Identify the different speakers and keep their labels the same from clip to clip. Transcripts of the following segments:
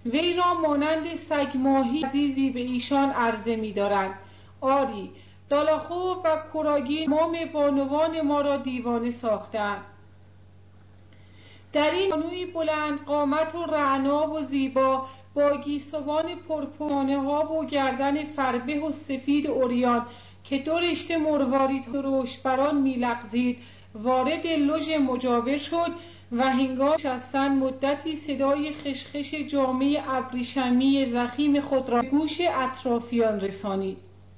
Speaker 1: وی را مانند سگ ماهی عزیزی به ایشان عرضه می دارند. آری، دالاخوف و کوراگین تمام بانوان ما را دیوانه ساختند. در این بانوی بلند قامت و رعنا و زیبا با گیسوان پرپرانه ها و گردن فربه و سفید اوریان که دو رشته مروارید و رشبران می لغزید وارد لژ مجاور شد و هنگام نشستن مدتی صدای خشخش جامه ابریشمی ضخیم خود را به گوش اطرافیان رسانید.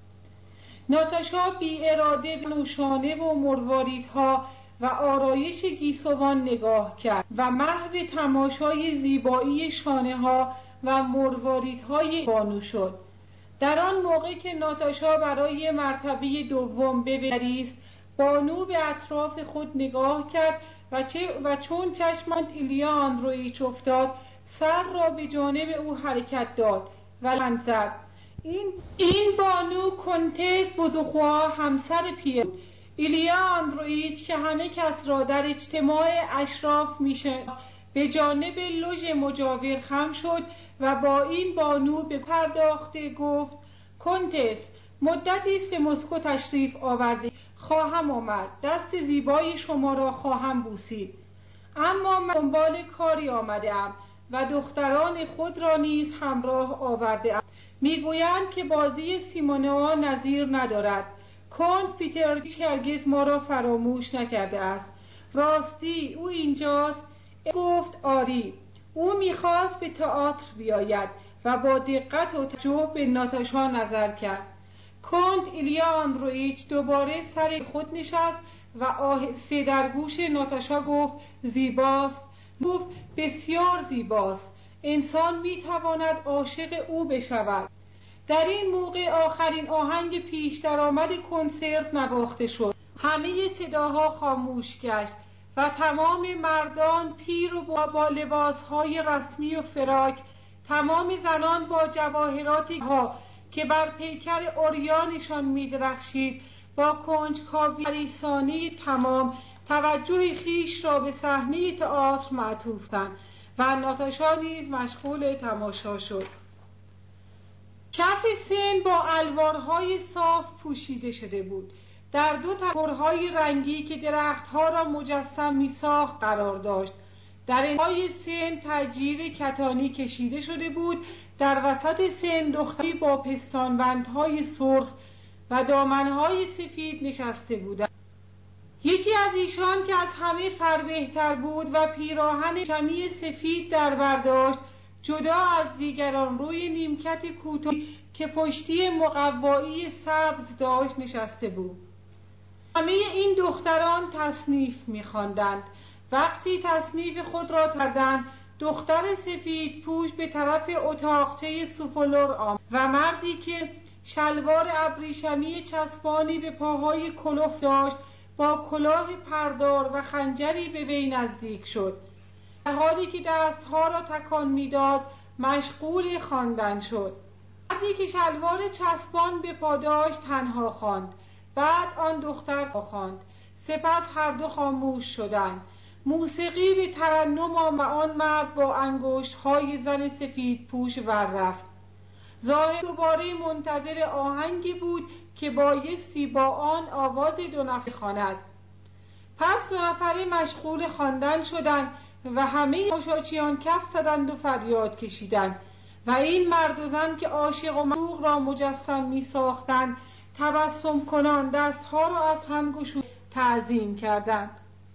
Speaker 1: ناتاشا بی اراده به نوشانه و مرواریدها و آرایش گیسوان نگاه کرد و محو تماشای زیبایی شانه ها و مرواریدهای بانو شد. در آن موقع که ناتاشا برای مرتبه دوم بنگریست، بانو به اطراف خود نگاه کرد و چون چشمش ایلیا آندرویچ افتاد، سر را به جانب او حرکت داد و لبخند زد. این بانو کنتس بزوخوا همسر پیر بود. ایلیا آندرویچ که همه کس را در اجتماع اشراف میشناخت به جانب لژ مجاور خم شد و با این بانو به پرداخته گفت: کنتس، مدتی است به مسکو تشریف آورده. خواهم آمد، دست زیبای شما را خواهم بوسید. اما من دنبال کاری آمده‌ام و دختران خود را نیز همراه آورده‌ام. میگویند که بازی سیمونئا نظیر ندارد. کنت پیترویچ هرگز ما را فراموش نکرده است. راستی او اینجاست؟ گفت آری. او میخواست به تئاتر بیاید و با دقت و تعجب به ناتاشا نظر کرد. کنت ایلیا آندرویچ دوباره سر خود نشست و آهسته در گوش ناتاشا گفت: زیباست. گفت: بسیار زیباست. انسان میتواند عاشق او بشود. در این موقع آخرین آهنگ پیش درآمد کنسرت نواخته شد. همه صداها خاموش گشت و تمام مردان پیر و با لباسهای رسمی و فراک، تمام زنان با جواهراتی ها که بر پیکر عریانشان می‌درخشید، با کنجکاوی پریسانی تمام توجه خیش را به صحنه تئاتر معطوف کردند و ناتاشا نیز مشغول تماشا شد. کف سن با الوارهای صاف پوشیده شده بود. در دو تپرهای رنگی که درختها را مجسم می‌ساخت قرار داشت. در انتهای سن تاجیر کتانی کشیده شده بود. در وسط سن دختری با پستانبندهای سرخ و دامنهای سفید نشسته بودند. یکی از ایشان که از همه فربهتر بود و پیراهن شمی سفید در بر داشت، جدا از دیگران روی نیمکت کوتاهی که پشتی مقوایی سبز داشت نشسته بود. همه این دختران تصنیف می‌خواندند. وقتی تصنیف خود را کردند، دختر سفید پوش به طرف اتاقچه سوفولور آمد و مردی که شلوار ابریشمی چسبانی به پاهای کلوف داشت با کلاه پردار و خنجری به وی نزدیک شد. در حالی که دستها را تکان میداد مشغول خواندن شد. مردی که شلوار چسبان به پا داشت تنها خواند. بعد آن دختر خواند. سپس هر دو خاموش شدند. موسیقی به ترنم و آن مرد با انگشت‌های زن سفید پوش ور رفت. ظاهر دوباره منتظر آهنگی بود که بایستی با آن آواز دو نفره خواند. پس دو نفره مشغول خواندن شدند و همه تماشاچیان کف زدند و فریاد کشیدند و این مرد و زن که عاشق و معشوق را مجسم می ساختند تبسم کنان دستها را از هم گشود تعظیم کردند.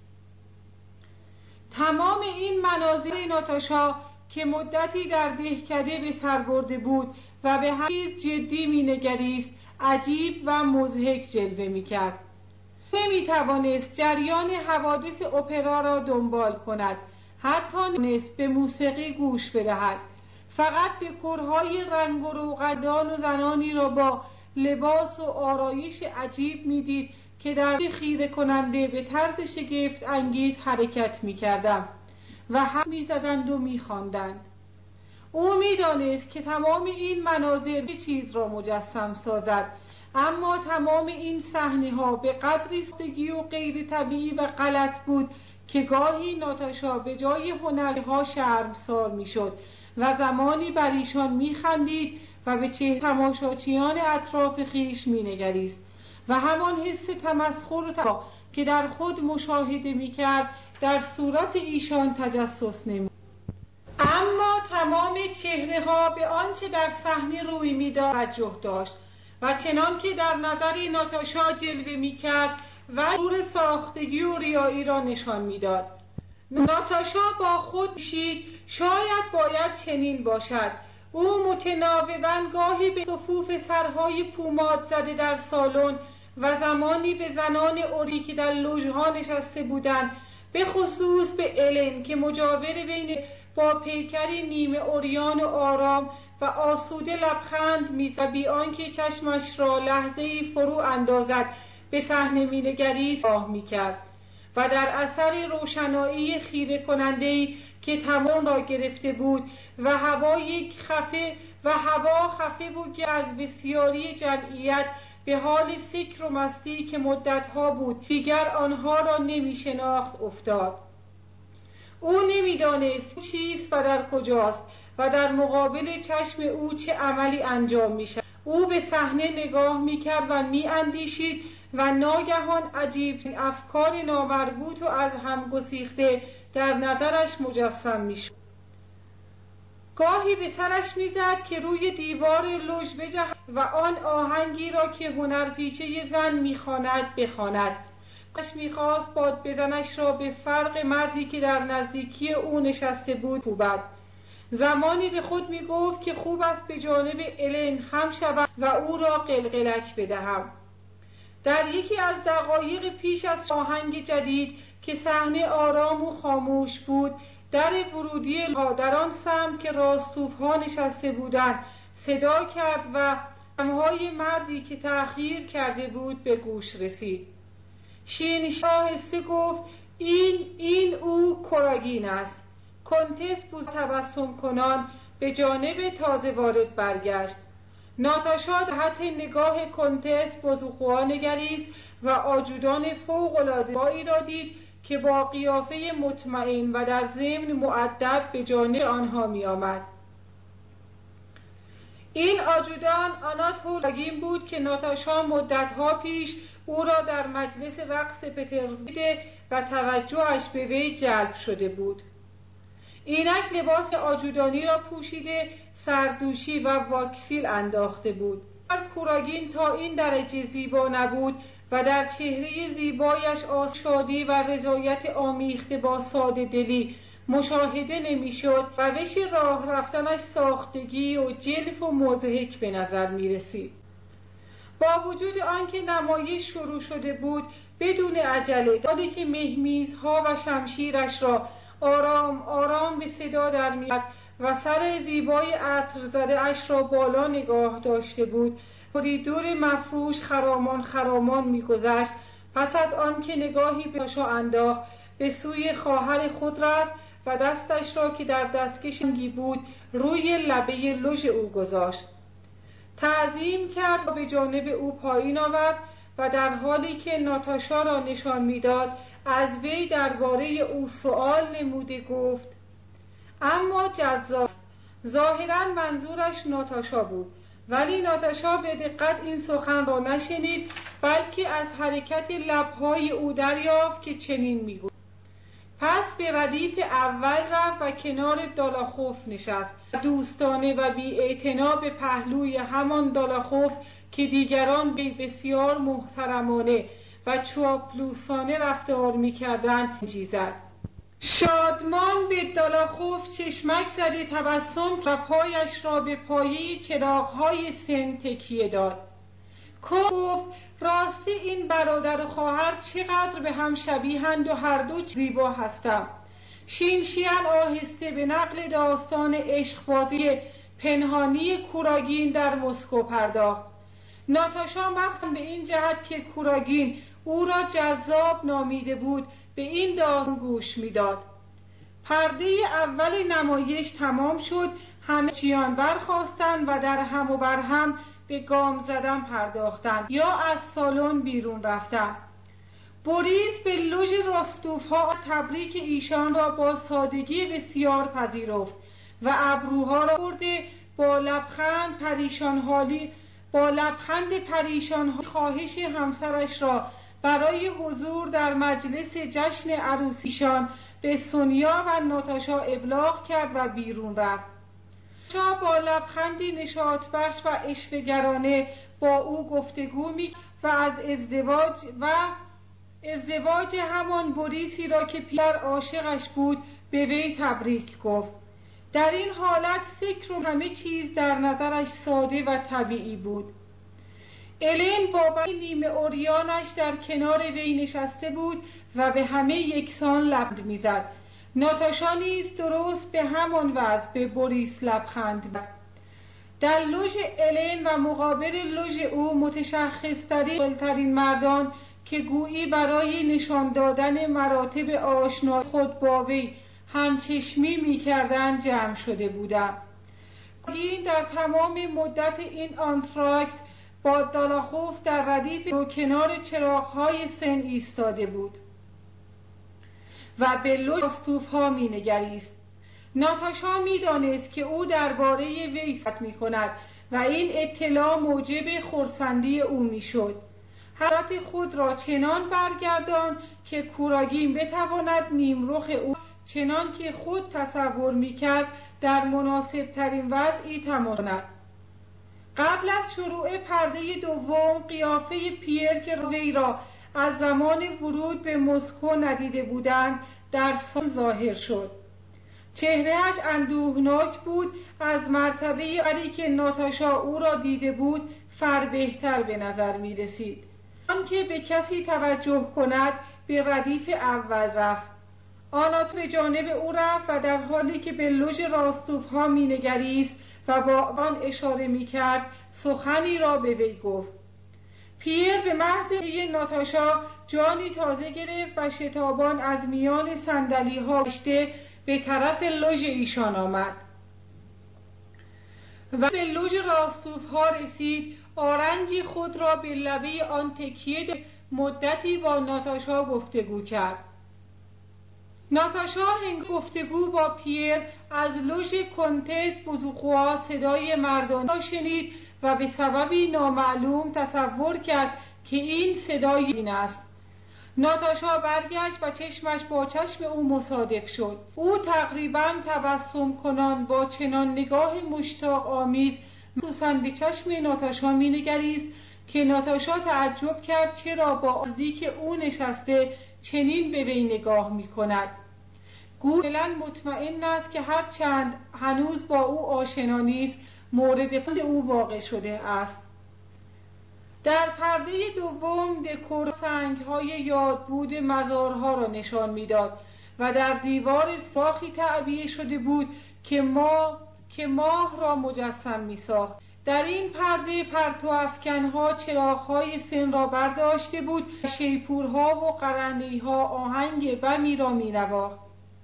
Speaker 1: تمام این مناظر ناتاشا که مدتی در دهکده به سر برده بود و به هر چیز جدی می نگریست عجیب و مضحک جلوه می کرد. نمی توانست جریان حوادث اپرا را دنبال کند، حتی نمی‌توانست به موسیقی گوش بدهد. فقط به کرهای رنگ و روغندان و زنانی را با لباس و آرایش عجیب می‌دید که در خیره کننده به طرز شگفت انگیز حرکت می‌کردند و هم می‌زدند و می‌خواندند. او می‌دانست که تمام این مناظر چیز را مجسم سازد، اما تمام این صحنه‌ها به قدری سادگی و غیر طبیعی و غلط بود که گاهی ناتاشا به جای هنرها شرمسار می‌شد و زمانی بر ایشان می‌خندید و به چهره تماشاچیان اطراف خویش می‌نگریست و همان حس تمسخر که در خود مشاهده می‌کرد در صورت ایشان تجسس نمود. اما تمام چهره‌ها به آنچه در صحنه روی می‌داد توجه داشت و چنان که در نظر ناتاشا جلوه می‌کرد و غرور ساختگی و ریایی را نشان می‌داد. ناتاشا با خود شاید باید چنین باشد. او متناوباً گاهی به صفوف سرهای پوماد زده در سالن و زمانی به زنان اوری که در لوژها نشسته بودند، به خصوص به الن که مجاور بین با پیکری نیمه عریان و آرام و آسوده لبخند می‌زد، بی آنکه چشمش را لحظه‌ای فرو اندازد به صحنه می‌نگریست نگاه می‌کرد و در اثر روشنایی خیره کننده‌ای که تمام را گرفته بود و هوا خفه بود که از بسیاری جمعیت به حال سکر و مستی که مدتها بود دیگر آنها را نمی‌شناخت افتاد. او نمی‌دانست چیست و در کجاست و در مقابل چشم او چه عملی انجام می‌شود. او به صحنه نگاه می‌کرد و می‌اندیشید و ناگهان عجیب افکار نامربوط و از هم گسیخته در نظرش مجسم می‌شد. گاهی به سرش می‌زد که روی دیوار لوژ بجهد و آن آهنگی را که هنرپیشه زن می‌خواند بخواند. می‌خواست باد بزنش را به فرق مردی که در نزدیکی او نشسته بود کوبد. زمانی به خود می‌گفت که خوب است به جانب الن خم شوم و او را قلقلک بدهم. در یکی از دقایق پیش از آهنگ جدید که صحنه آرام و خاموش بود، در ورودی در آن سمت که راستوف‌ها نشسته بودند صدا کرد و قدم‌های مردی که تأخیر کرده بود به گوش رسید. آهسته گفت این او کوراگین است. کنتس بوز تبسم کنان به جانب تازه وارد برگشت. ناتاشا تحت نگاه کنتس بزوخوا نگریست و آجودان فوق‌العاده‌ای را دید که با قیافه مطمئن و در ضمن مؤدب به جانب آنها می آمد. این آجودان آناتول کوراگین بود که ناتاشا مدتها پیش او را در مجلس رقص پترزبورگ و توجهش به وی جلب شده بود. اینک لباس آجودانی را پوشیده، سردوشی و واکسیل انداخته بود. کوراگین تا این درجه زیبا نبود و در چهره زیبایش شادی و رضایت آمیخته با ساده دلی مشاهده نمی‌شد. روش راه رفتنش ساختگی و جلف و مضحک به نظر می‌رسید. با وجود آنکه نمایش شروع شده بود بدون عجله، حالی که مهمیزها و شمشیرش را آرام آرام به صدا در می‌آورد و سر زیبای عطر زده اش را بالا نگاه داشته بود، کریدور مفروش خرامان خرامان می‌گذشت. پس از آنکه نگاهی به ناتاشا انداخت، به سوی خواهر خود رفت و دستش را که در دستکش بود روی لبه لوژ او گذاشت. تعظیم کرد و به جانب او پایین آورد و در حالی که ناتاشا را نشان می‌داد از وی درباره او سؤال نموده گفت: اما جذاب. ظاهراً منظورش ناتاشا بود، ولی ناتاشا به دقت این سخن را نشنید، بلکه از حرکت لب‌های او دریافت که چنین می‌گوید. پس به ردیف اول رفت و کنار دالاخوف نشست. دوستانه و بی‌اعتنا به پهلوی همان دالاخوف که دیگران به بسیار محترمانه و چاپلوسانه رفتار می‌کردند زد. شادمان به دالاخوف چشمک زده تبسم و پایش را به پایه چراغ‌های سن تکیه داد. گفت: راستی این برادر و خواهر چقدر به هم شبیهند و هر دو زیبا هستند. شینشیان آهسته به نقل داستان عشقبازی پنهانی کوراگین در مسکو پرداخت. ناتاشا مخصوصاً به این جهت که کوراگین او را جذاب نامیده بود به این داستان گوش میداد. پرده اول نمایش تمام شد. همه چیان برخاستند و در هم و بر هم به گام زدن پرداختند یا از سالن بیرون رفتند. بوریس به لوژ راستوف‌ها تبریک ایشان را با سادگی بسیار پذیرفت و ابروها را برده با لبخند پریشان خواهش همسرش را برای حضور در مجلس جشن عروسیشان به سونیا و ناتاشا ابلاغ کرد و بیرون رفت. ناتاشا با لبخندی نشاط‌بخش و عشوه‌گرانه با او گفتگو می‌کرد و از ازدواج همان بوریسی را که پیر عاشقش بود به وی تبریک گفت. در این حالت فکر و همه چیز در نظرش ساده و طبیعی بود. الین با بدن نیمه عریانش در کنار وی نشسته بود و به همه یکسان لبخند می‌زد. ناتاشا نیز درست به همان وضع به بوریس لبخند می‌زد. در لوژ الین و مقابل لوژ او متشخص‌ترین مردان که گویی برای نشان دادن مراتب آشنایی خود با وی همچشمی می‌کردند جمع شده بودند. این در تمام مدت این آنتراکت با دالاخوف در ردیف و کنار چراغ‌های سن ایستاده بود و به لوژ راستوف‌ها می‌نگریست. ناتاشا می‌دانست که او درباره وی صحبت می‌کند و این اطلاع موجب خرسندی او می‌شد. حرکت خود را چنان برگردان که کوراگین بتواند نیمرخ او چنان که خود تصور می‌کرد در مناسب‌ترین وضعی تماشا کند. قبل از شروع پرده دوم قیافه پیر که وی را از زمان ورود به مسکو ندیده بودند در سالن ظاهر شد. چهرهش اندوهناک بود، از مرتبه قدری که ناتاشا او را دیده بود فربهتر به نظر می رسید. آنکه به کسی توجه کند به ردیف اول رفت. آنات به جانب او رفت و در حالی که به لوژ راستوف‌ها می نگریست و با آن اشاره می کرد سخنی را به وی گفت. پیر به محض ناتاشا جانی تازه گرفت و شتابان از میان صندلی‌ها گشته به طرف لوژ ایشان آمد و به لوژ راستوف‌ها رسید. آرنجی خود را به لبه آن تکیه مدتی با ناتاشا گفتگو کرد. ناتاشا هنگام گفتگو با پیر از لوژ کنتس بوزوخوا صدای مردانه را شنید و به سببی نامعلوم تصور کرد که این صدای این است. ناتاشا برگشت و چشمش با چشم او مصادف شد. او تقریباً تبسم کنان با چنان نگاه مشتاق آمیز خصوصاً به چشم ناتاشا می نگریست که ناتاشا تعجب کرد چرا با نزدیک او نشسته چنین به وی نگاه می کند. گویا مطمئن است که هرچند هنوز با او آشنا نیست مورد پند او واقع شده است. در پرده دوم دکور سنگ‌های یادبود مزارها را نشان می‌داد و در دیوار ساختی تعبیه شده بود که ماه را مجسم می‌ساخت. در این پرده پرتوافکن‌ها چراغ‌های سن را برداشته بود و شیپورها و قرنی‌ها آهنگ بمی را می‌نواخت.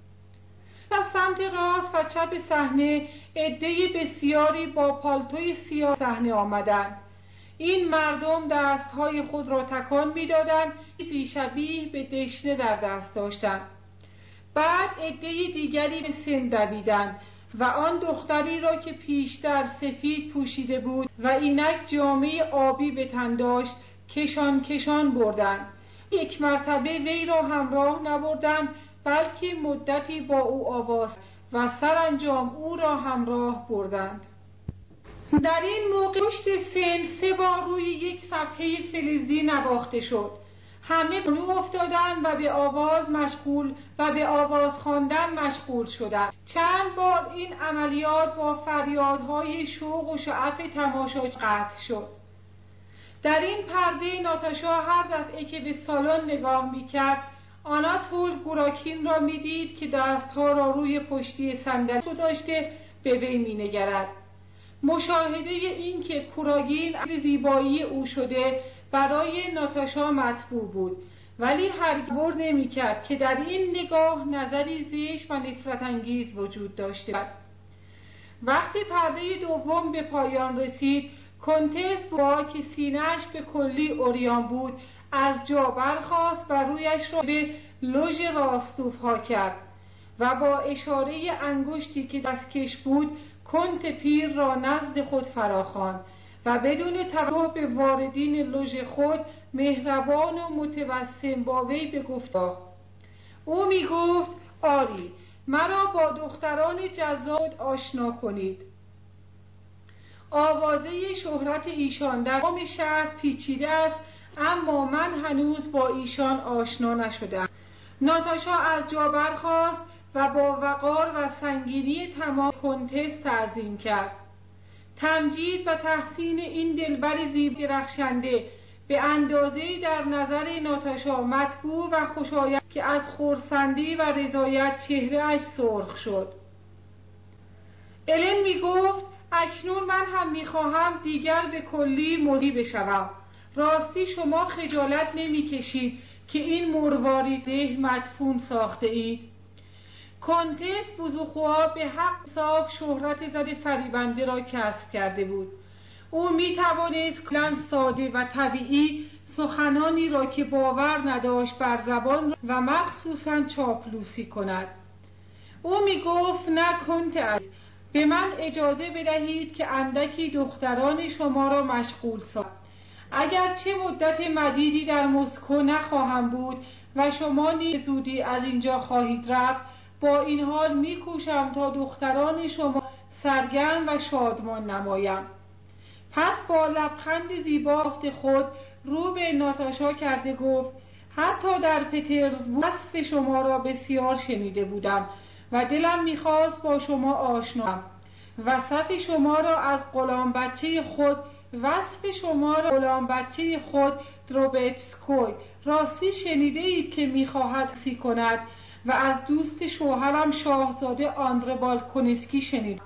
Speaker 1: از سمت راست و چپ صحنه عده‌ای بسیاری با پالتوی سیاه صحنه آمدند. این مردم دستهای خود را تکان می‌دادند، چیزی شبیه به دشنه در دست داشتند. بعد عده‌ی دیگری به سن دویدند و آن دختری را که پیشتر سفید پوشیده بود و اینک جامه آبی به تن داشت کشان بردند. یک مرتبه وی را همراه نبردند بلکه مدتی با او آواز و سرانجام او را همراه بردند. در این موقع پشت سن 3 بار روی یک صفحه فلزی نواخته شد. همه بنو افتادند و به آواز خواندن مشغول شدند. چند بار این عملیات با فریادهای شوق و شعف تماشاچی قطع شد. در این پرده ناتاشا هر دفعه که به سالن نگاه می‌کرد آناتول گوراکین را می‌دید که دستها را روی پشتی صندلی گذاشته به وی می‌نگرد. مشاهده این که کوراگین زیبایی او شده برای ناتاشا مطبوع بود، ولی هرگز تصور نمی‌کرد که در این نگاه نظری زشت و نفرت انگیز وجود داشته بود. وقتی پرده دوم به پایان رسید، کنتس با که سینه‌اش به کلی عریان بود از جا برخاست و رویش را به لوژ راستوف‌ها کرد. و با اشاره انگشتی که دستکش بود کنت پیر را نزد خود فراخواند و بدون توجه به واردین لژ خود مهربان و متبسم با وی بگفتا. او می گفت آری، مرا با دختران جذاب آشنا کنید. آوازه شهرت ایشان در تمام شهر پیچیده است، اما من هنوز با ایشان آشنا نشدم. ناتاشا از جا برخاست و با وقار و سنگینی تمام کنتس تعظیم کرد. تمجید و تحسین این دلبر زیبا درخشنده به اندازه‌ای در نظر ناتاشا مطبوع و خوشایند که از خرسندی و رضایت چهره‌اش سرخ شد. الن می گفت اکنون من هم می خواهم دیگر به کلی مضی بشوم. راستی شما خجالت نمی کشید که این مروارید مدفون ساخته اید؟ کنتس بوزوخوا به حق صاف شهرت زد فریبنده را کسب کرده بود. او می توانست کلاً ساده و طبیعی سخنانی را که باور نداشت بر زبان و مخصوصاً چاپلوسی کند. او می گفت نه کنتس، به من اجازه بدهید که اندکی دختران شما را مشغول سازم. اگر چه مدت مدیدی در مسکو نخواهم بود و شما نیز زودی از اینجا خواهید رفت، با این حال میکوشم تا دختران شما سرگرم و شادمان نمایم. پس با لبخند زیبا خود رو به ناتاشا کرده گفت حتی در پترزبورگ وصف شما را بسیار شنیده بودم و دلم میخواست با شما آشنام. وصف شما را از غلام بچه خود دروبتسکوی راستی شنیده اید که میخواهد سی کند و از دوست شوهرم شاهزاده آندره بالکونسکی شنیدم.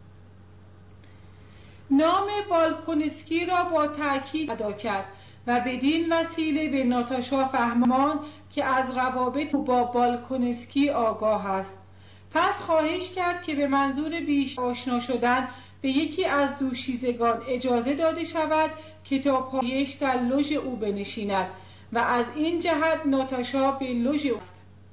Speaker 1: نام بالکونسکی را با تأکید ادا کرد و بدین وسیله به ناتاشا فهمان که از روابط با بالکونسکی آگاه است. پس خواهش کرد که به منظور بیش آشنا شدن به یکی از دوشیزگان اجازه داده شود که تا پایش در لژ او بنشیند و از این جهت ناتاشا به لژ افت.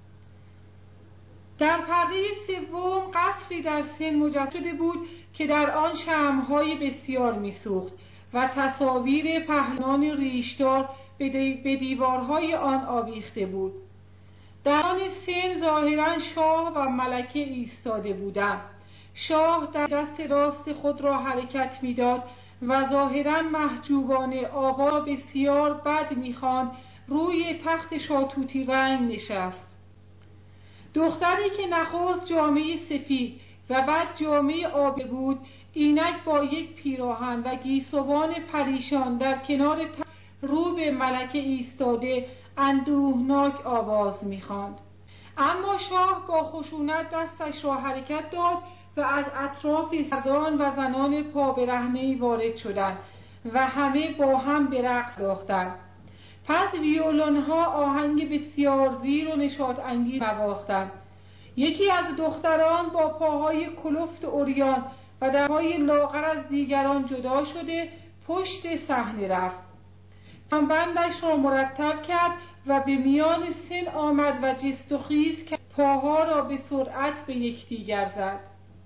Speaker 1: در پرده سوم قصری در سن مجسم شده بود که در آن شمع‌های بسیار می‌سوخت و تصاویر پهلوان ریشدار به دیوارهای آن آویخته بود. در آن سن ظاهراً شاه و ملکه ایستاده بودند. شاه در دست راست خود را حرکت می‌داد و ظاهراً محجوبانه آواز بسیار بد می‌خواند روی تخت شاتوتی رنگ نشست. دختری که نخست جامه سفید و بعد جامه آبی بود، اینک با یک پیراهن و گیسوان پریشان در کنار تخت رو به ملکه ایستاده اندوهناک آواز می‌خواند. اما شاه با خشونت دستش را حرکت داد و از اطراف سردان و زنان پا برهنه‌ای وارد شدند و همه با هم به رقص انداختند. پس ویولون‌ها آهنگ بسیار زیر و نشاط انگیز نواختند. یکی از دختران با پاهای کلفت عریان و دست‌های لاغر از دیگران جدا شده پشت صحنه رفت. بندش را مرتب کرد و به میان سن آمد و جست و خیز کرد، پاها را به سرعت به یکدیگر زد.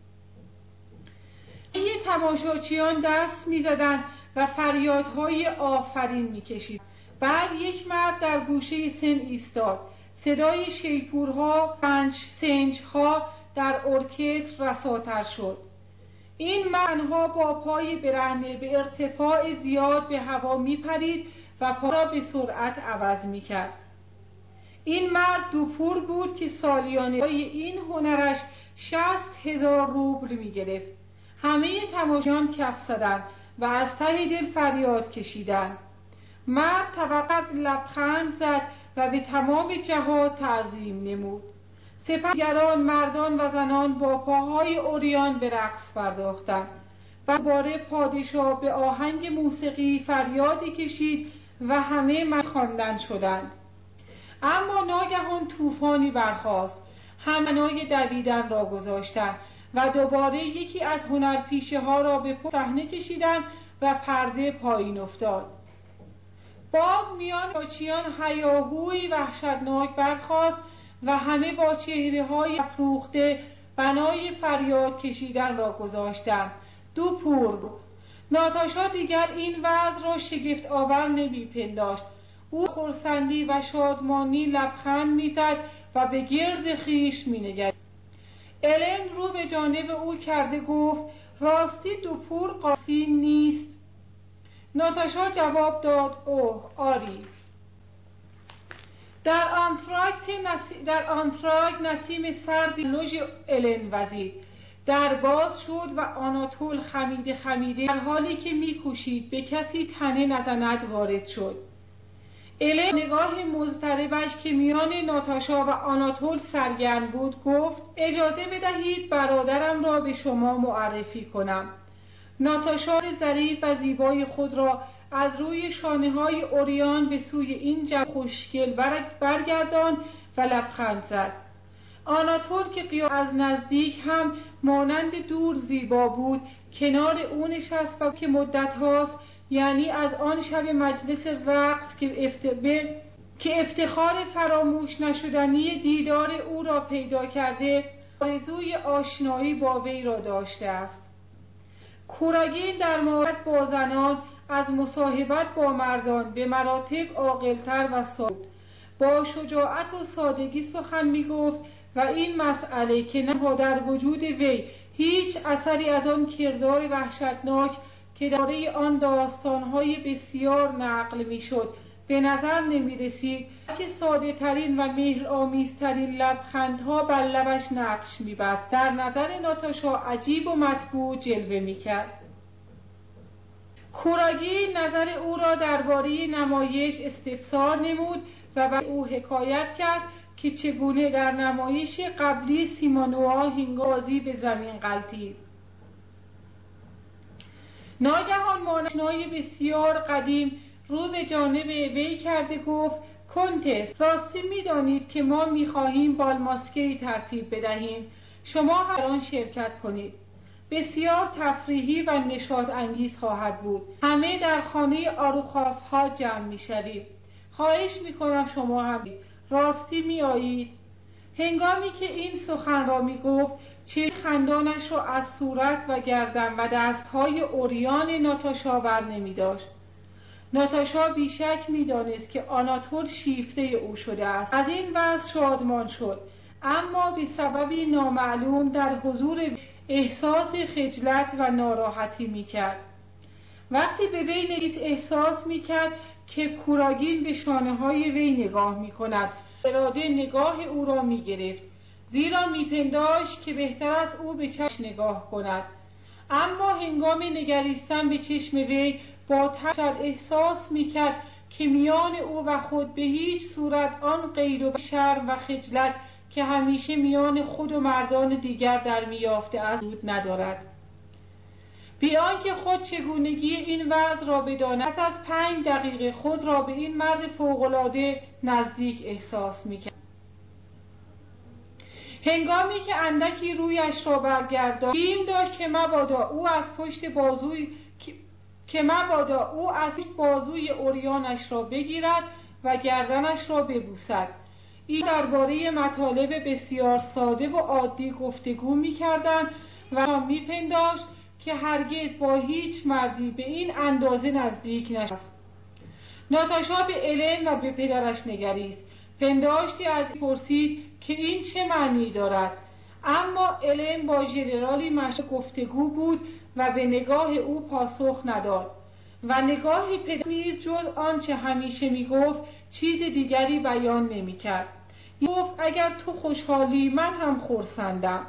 Speaker 1: تماشاچیان دست می‌زدند و فریادهای آفرین می‌کشید. بعد یک مرد در گوشه سن ایستاد. صدای شیپورها، سنجها در ارکستر رساتر شد. این مردها با پای برهنه به ارتفاع زیاد به هوا می‌پرید و پا را به سرعت عوض می‌کرد. این مرد دوپور بود که سالیانه این هنرش 60,000 روبل می‌گرفت. همه تماشاچیان کف زدند و از ته دل فریاد کشیدند. مرد فقط لبخند زد و به تمام جهات تعظیم نمود. سپس دیگران مردان و زنان با پاهای عریان به رقص پرداختند. دوباره پادشاه به آهنگ موسیقی فریادی کشید و همه خواندن شدند. اما ناگهان طوفانی برخاست. همه بنای دویدن را گذاشتند و دوباره یکی از هنرپیشه ها را به صحنه کشیدند و پرده پایین افتاد. باز میان تماشاچیان هیاهویی وحشتناک برخاست و همه با چهره‌های افروخته بنای فریاد کشیدن را گذاشتند. دوپور. ناتاشا دیگر این وضع را شگفت آور نمی‌پنداشت. او خرسندی و شادمانی لبخند می‌زد و به گرد خویش می‌نگرید. الن رو به جانب او کرده گفت: راستی دوپور قاسی نیست؟ ناتاشا جواب داد: اوه آری. در آنتراگ نسیم سردی لوژ الن وزید. در باز شد و آناتول خمیده در حالی که می‌کوشید به کسی تنه نزند وارد شد. الن نگاه مضطربش که میان ناتاشا و آناتول سرگرم بود گفت: اجازه بدهید برادرم را به شما معرفی کنم. ناتاشا ظریف و زیبای خود را از روی شانه‌های اوریان به سوی این جمع خوشگل برگرداند و لبخند زد. آناتول که قیافه‌اش از نزدیک هم مانند دور زیبا بود کنار او نشست و که مدت هاست، یعنی از آن شب مجلس رقص که افتخار فراموش نشدنی دیدار او را پیدا کرده، آرزوی آشنایی با وی را داشته است. کوراگین در مورد با زنان از مصاحبت با مردان به مراتب عاقل‌تر و ساد با شجاعت و سادگی سخن می‌گفت و این مسئله که نه در وجود وی هیچ اثری از آن کردار وحشتناک که درباره آن داستان‌های بسیار نقل می‌شد به نظر نمی‌رسید، که ساده‌ترین و مهرآمیزترین لبخندها بر لبش نقش می‌بست، در نظر ناتاشا عجیب و مطبوع جلوه می‌کرد. کوراگین نظر او را درباره نمایش استفسار نمود و بر او حکایت کرد که چگونه در نمایش قبلی سیمانوآ هنگازی به زمین غلتید. ناگهان مانشنای بسیار قدیم رو به جانب وی کرده گفت: کنتس، راستی می‌دانید که ما می‌خواهیم بالماسکه‌ای ترتیب بدهیم. شما هم در آن شرکت کنید. بسیار تفریحی و نشاط انگیز خواهد بود. همه در خانه آروخاف‌ها جمع می‌شویم. خواهش می‌کنم شما هم راستی می‌آیید؟ هنگامی که این سخن را می‌گفت، چهره خندانش را از صورت و گردن و دست‌های عریان ناتاشا بر نمی‌داشت. ناتاشا بیشک می‌دانست که آناتول شیفته او شده است. از این وضع شادمان شد، اما به سببی نامعلوم در حضور احساس خجلت و ناراحتی می‌کرد. وقتی به وی نیز احساس می‌کرد که کوراگین به شانه‌های وی نگاه می‌کند، اراده نگاه او را می‌گرفت، زیرا می‌پنداشت که بهتر از او به چشم نگاه کند. اما هنگام نگریستن به چشم وی با ترس احساس می‌کرد که میان او و خود به هیچ صورت آن غیر و شرم و خجلت که همیشه میان خود و مردان دیگر در میافته است وجود ندارد. بی آنکه خود چگونگی این وضع را بداند، پس از 5 دقیقه خود را به این مرد فوق‌العاده نزدیک احساس می‌کرد. هنگامی که اندکی رویش را برگرداند، بیم داشت که مبادا او از پشت بازوی عریانش را بگیرد و گردنش را ببوسد. این درباره مطالب بسیار ساده و عادی گفتگو می‌کردند و می‌پنداشت که هرگز با هیچ مردی به این اندازه نزدیک نشست. ناتاشا به الن و به پدرش نگریست. پنداشتی از این پرسید که این چه معنی دارد، اما الن با ژنرالی مشغول گفتگو بود و به نگاه او پاسخ نداد و نگاه پدر نیز جز آنچه همیشه میگفت چیز دیگری بیان نمی‌کرد. گفت: اگر تو خوشحالی من هم خرسندم.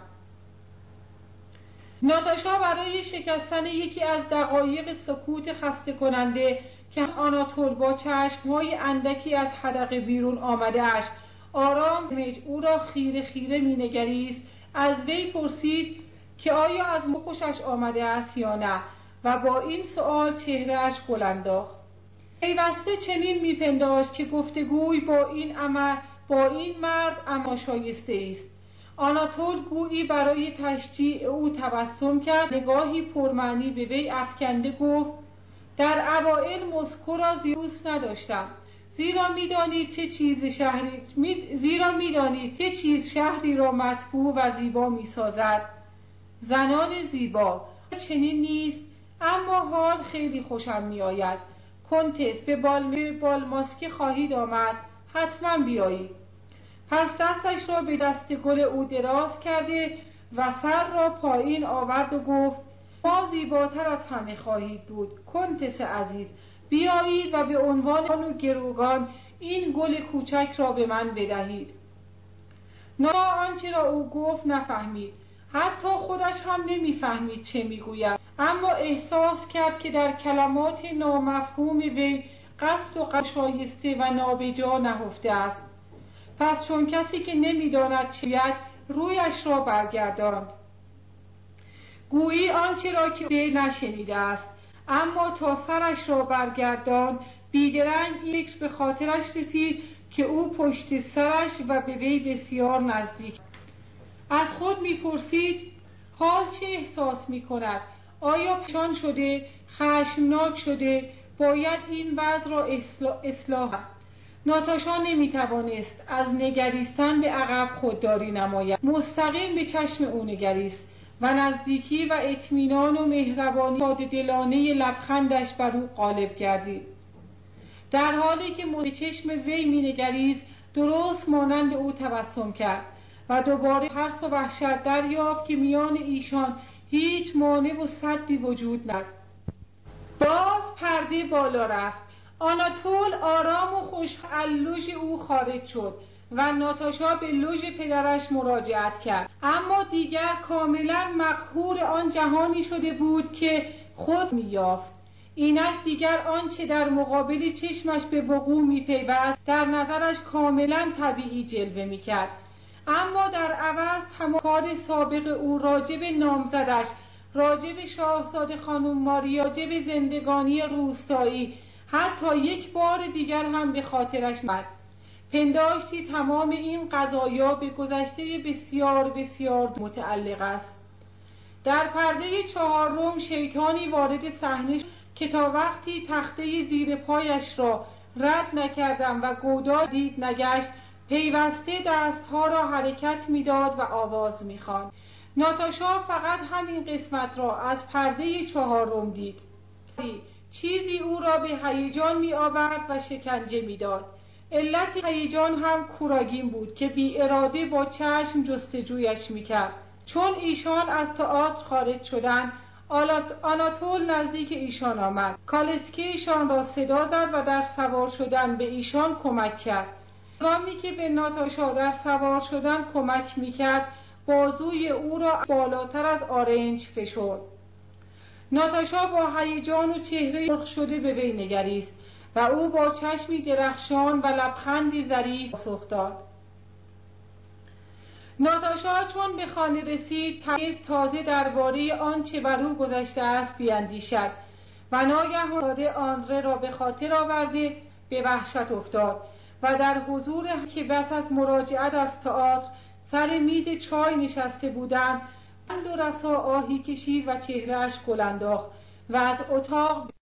Speaker 1: ناتاشا برای شکستن یکی از دقایق سکوت خسته کننده که آناتول با چشم‌های اندکی از حدقه بیرون آمده اش آرام او را خیره خیره می‌نگریست، از وی پرسید که آیا از ما خوشش آمده است یا نه، و با این سؤال چهره‌اش گل انداخت. پیوسته چنین می‌پنداشت که گفتگوی با این مرد اما شایسته است. آناتول گویی برای تشجیع او تبسم کرد، نگاهی پرمعنی به وی افکنده گفت: در اوائل مسکو را زیاد دوست نداشتم، زیرا می‌دانید چه چیز شهری را مطبوع و زیبا می‌سازد. زنان زیبا: چنین نیست، اما حال خیلی خوشم می‌آید. کنتس، به بالماسک خواهید آمد؟ حتما بیایید. پس دستش را به دست گل او دراز کرده و سر را پایین آورد و گفت: ما زیباتر از همه خواهید بود. کنتس عزیز، بیایید و به عنوان گروگان این گل کوچک را به من بدهید. ناتا آنچه را او گفت نفهمید، حتی خودش هم نمیفهمید چه میگوید، اما احساس کرد که در کلمات نامفهوم وی قصد و شایسته و نابجا نهفته است. پس چون کسی که نمیداند چه گوید، رویش را برگرداند، گویی آنچه را که وی نشنیده است. اما تا سرش را برگرداند، بیدرنگ یک به خاطرش رسید که او پشت سرش و به وی بسیار نزدیک. از خود میپرسید حال چه احساس میکند؟ آیا پریشان شده؟ خشمناک شده؟ باید این وضع را اصلاح کرد. ناتاشا نمیتوانست از نگریستن به عقب خودداری نماید. مستقیم به چشم او نگریست و نزدیکی و اطمینان و مهربانی ساده دلانه لبخندش بر او غالب گردید. در حالی که به چشم وی مینگریست، درست مانند او تبسم کرد و دوباره ترس و وحشت دریافت که میان ایشان هیچ مانع و سدی وجود نداشت. باز پرده بالا رفت. آناتول آرام و خوش از لوژ او خارج شد و ناتاشا به لوژ پدرش مراجعت کرد، اما دیگر کاملا مقهور آن جهانی شده بود که خود می‌یافت. اینک دیگر آنچه در مقابل چشمش به وقوع می‌پیوست در نظرش کاملا طبیعی جلوه می‌کرد، اما در عوض تمام کار سابق او راجب نامزدش، راجب شاهزاده خانم ماریا، راجب زندگانی روستایی، حتی یک بار دیگر هم به خاطرش نمی‌آمد. پنداشتی تمام این قضایا به گذشته بسیار بسیار متعلق است. در پرده چهارم شیطانی وارد صحنه شد که تا وقتی تخته زیر پایش را رد نکردم و گودال دید نگشت، پیوسته دستها را حرکت میداد و آواز میخواند. ناتاشا فقط همین قسمت را از پرده چهارم دید. چیزی او را به هیجان می آورد و شکنجه می داد. علت هیجان هم کوراگین بود که بی اراده با چشم جستجویش می کرد. چون ایشان از تئاتر خارج شدند، آناتول نزدیک ایشان آمد. کالسکه ایشان را صدا زد و در سوار شدن به ایشان کمک کرد. هنگامی که به ناتاشا در سوار شدن کمک می کرد، بازوی او را بالاتر از آرنج فشرد. ناتاشا با هیجان و چهره سرخ شده به وی نگریست و او با چشمی درخشان و لبخندی ظریف پاسخ داد. ناتاشا چون به خانه رسید، تازه درباره آنچه بر او گذشته است بیاندیشد و ناگهان داده آندره را به خاطر آورده به وحشت افتاد و در حضور که بس از مراجعت از تئاتر سر میز چای نشسته بودند، بند و رسا آهی کشید و چهرهش گل انداخت و از اتاق